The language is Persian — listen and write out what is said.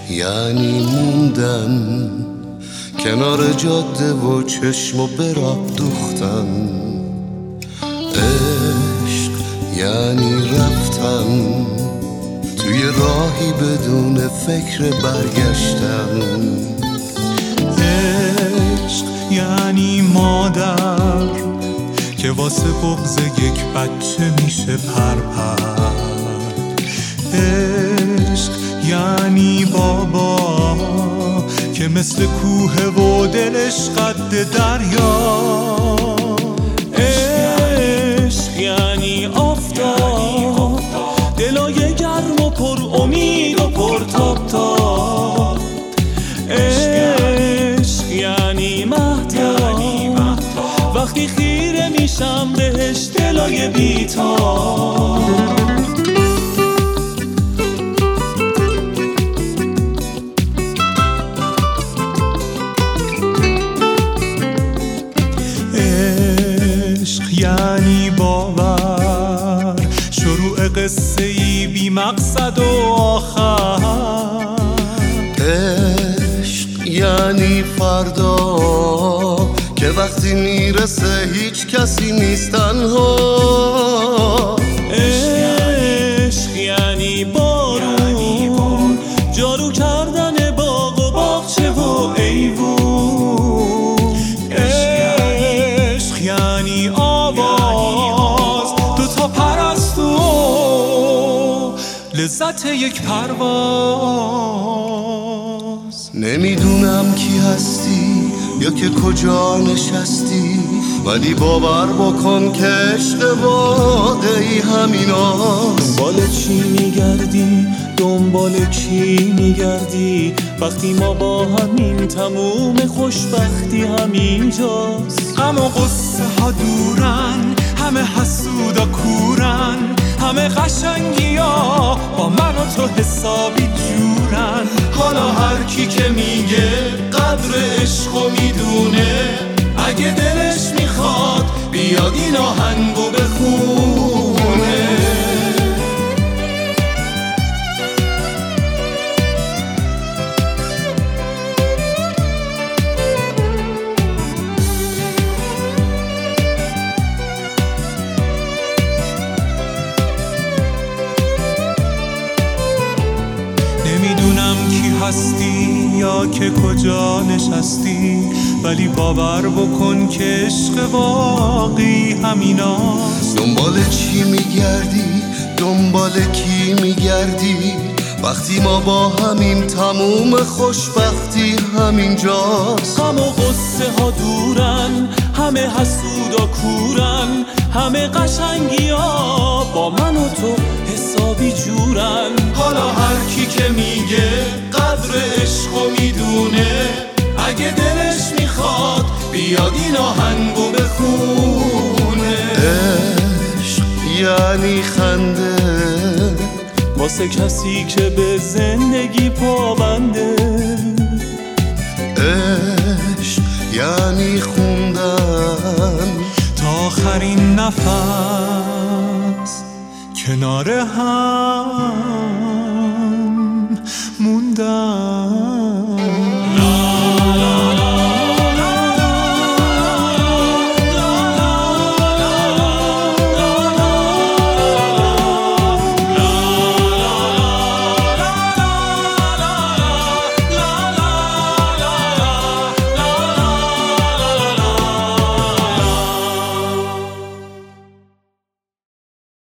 یعنی موندن کنار جاده و چشمو به راه دوختن. عشق یعنی رفتن توی راهی بدون فکر برگشتن. عشق یعنی مادر که واسه بغض یک بچه میشه پرپر. عشق یعنی بابا که مثل کوه و دلش قد دریا. عشق یعنی آفتاب دلای گرم و پر امید و پر تاب تاب. عشق یعنی مهتاب وقتی خیره میشم بهش دلای بیتاب. یعنی باور شروع قصه ای بی مقصد و آخر. عشق یعنی فردا که وقتی میرسه هیچ کسی نیست تنها. عشق یعنی بارون جارو کردن باغ و باغچه و ایوون. عشق یعنی آواز دوتا پرستو لذت یک پرواز. نمیدونم کی هستی یا که کجا نشستی، ولی باور بکن که عشق واقعی همیناست. دنبال چی میگردی؟ دنبال کی میگردی؟ وقتی ما با همین تموم خوشبختی همینجاست. غم و غصه ها دورن، همه حسودا کورن، همه قشنگی ها با من و تو حسابی جورن. حالا هر کی که میگه قدر عشقو میدونه، اگه دلش میخواد بیاد این آهنگو بخونه. نمیدونم کی هستی یا که کجا نشستی، ولی باور بکن که عشق واقعی همیناست. دنبال چی میگردی؟ دنبال کی میگردی؟ وقتی ما با همیم تموم خوشبختی همینجاست. غم و غصه ها دورن، همه حسودا کورن، همه قشنگی ها با من و تو حسابی جورن. حالا هر کی که میگه قدر عشقو میدونه، اگه دلش میخواد بیاد این آهنگو بخونه. عشق یعنی خنده واسه کسی که به زندگی پابنده. عشق یعنی